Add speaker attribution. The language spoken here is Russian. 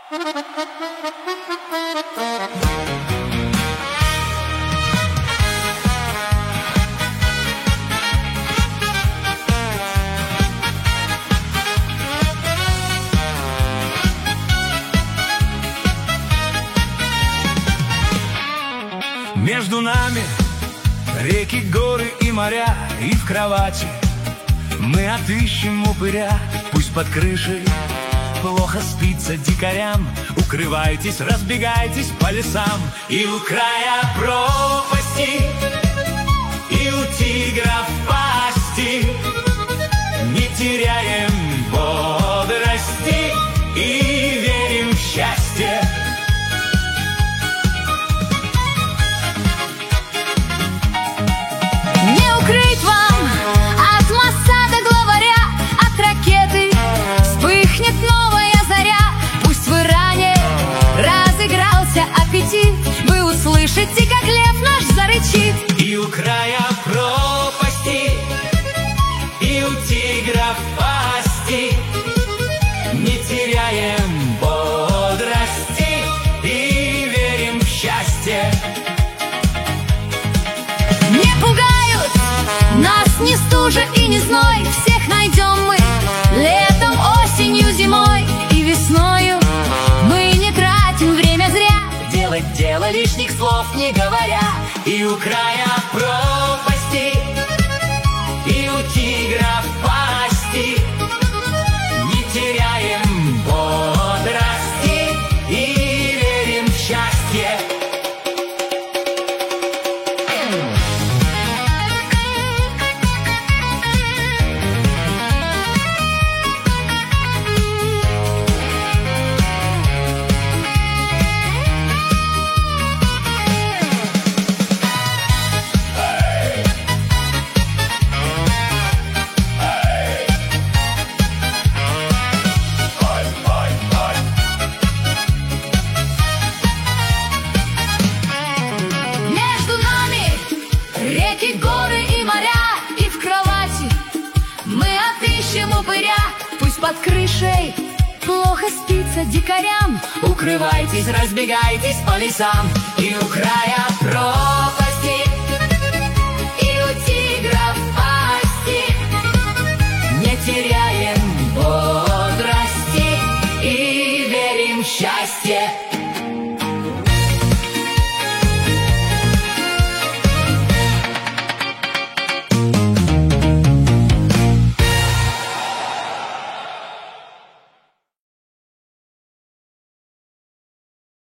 Speaker 1: Между нами реки, горы и моря, и в кровати мы отыщем упыря. Пусть под крышей плохо спится дикарям, укрывайтесь, разбегайтесь по лесам. И у края пропасти, и у тигра в пасти не теряем бодрости и верим в счастье.
Speaker 2: Вы услышите, как лев наш зарычит.
Speaker 1: И у края пропасти, и у тигра в пасти не теряем бодрости и верим в счастье.
Speaker 2: Не пугают нас ни стужа и ни зной. Всех найдем мы летом, осенью, зимой и весною. Мы не тратим время зря,
Speaker 1: делать дело, лишних слов не говоря. И у края пропасти, и у тигра в пасти не теряем бодрости и верим в счастье.
Speaker 2: реки, горы и моря, и в кровати мы отыщем упыря. Пусть под крышей плохо спится дикарям,
Speaker 1: укрывайтесь, разбегайтесь по лесам. И у края пропасти,
Speaker 2: и у тигра в пасти
Speaker 1: не теряем бодрости и верим в счастье.